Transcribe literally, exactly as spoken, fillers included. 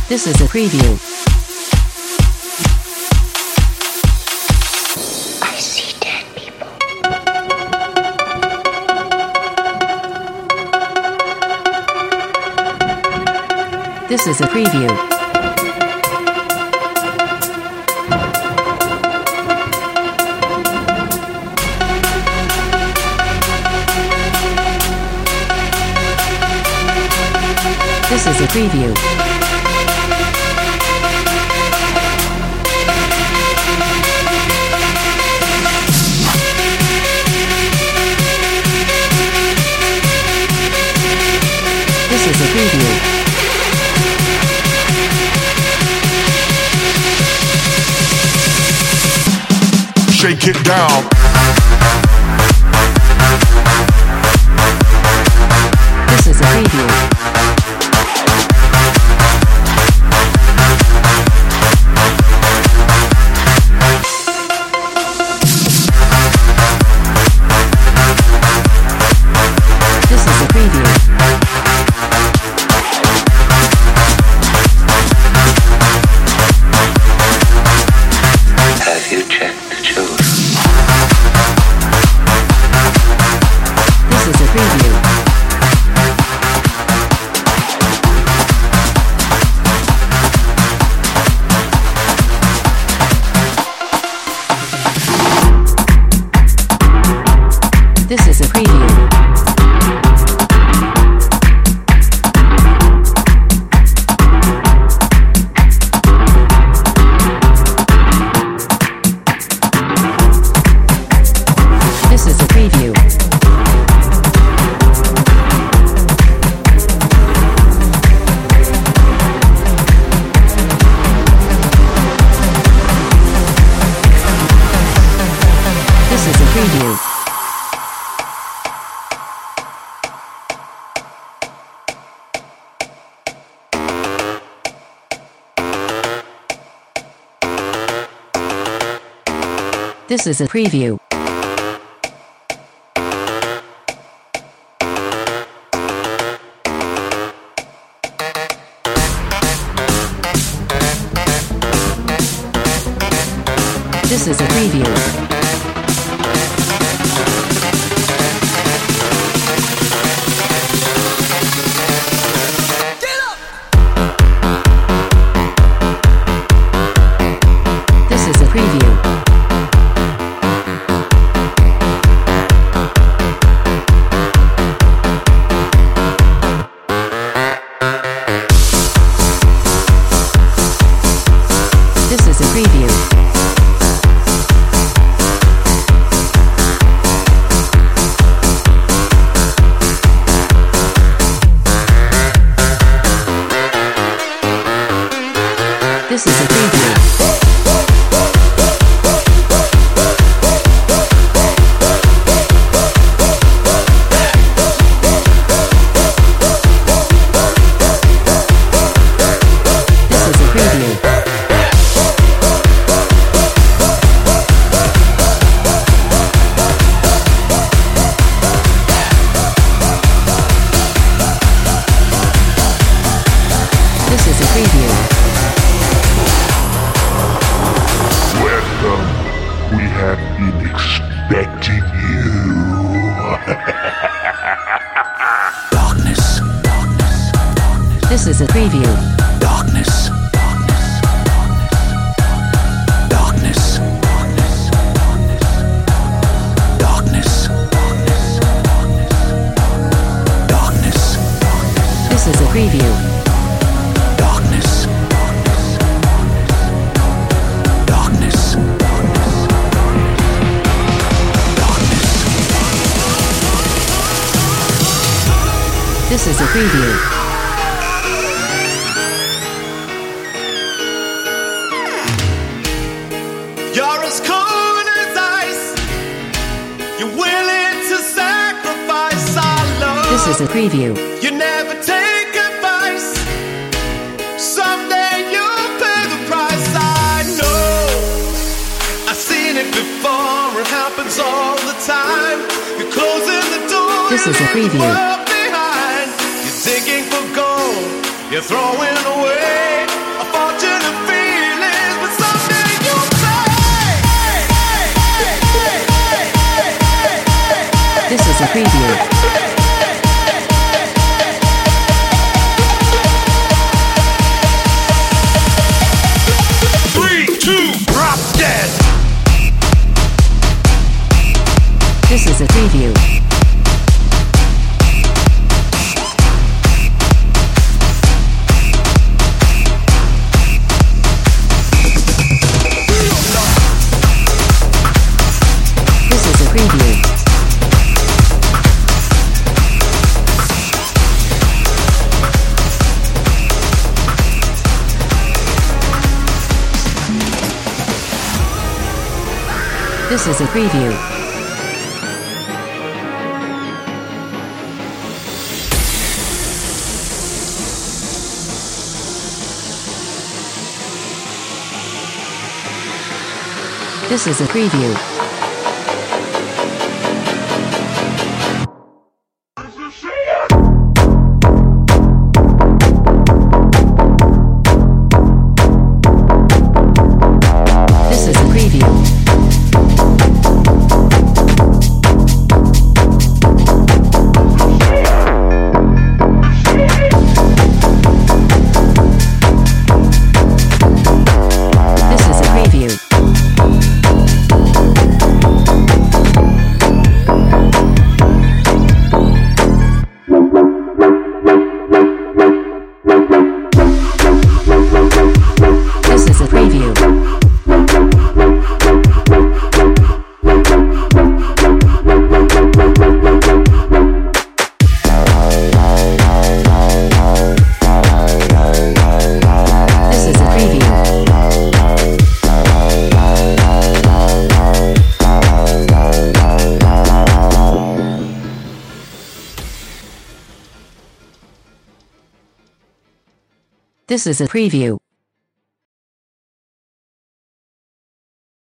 This is a preview. I see dead people. This is a preview. This is a preview. This is a preview. Shake it down. This is a preview. This is a preview. Have you checked the children? This is a preview. This is a preview. This is a preview. This is a preview. This is a preview. This is a preview. This is a preview. This is a preview. This is a preview. This is a preview. This is a preview. Welcome. We have been expecting you. Darkness, darkness, darkness, This is a preview. darkness, darkness, darkness, darkness, darkness, darkness, This is a preview. darkness, darkness, This is a preview. You're as cold as ice. You're willing to sacrifice our love. This is a preview. You never take advice. Someday you'll pay the price. I know. I've seen it before. It happens all the time. You're closing the door. This is a preview. Behind. You're digging for gold. You're throwing away is a preview. Three, two, drop dead. This is a preview. This is a preview. This is a preview. This is a preview. This is a preview. This is a preview. This is a preview. This is a preview. This is a preview.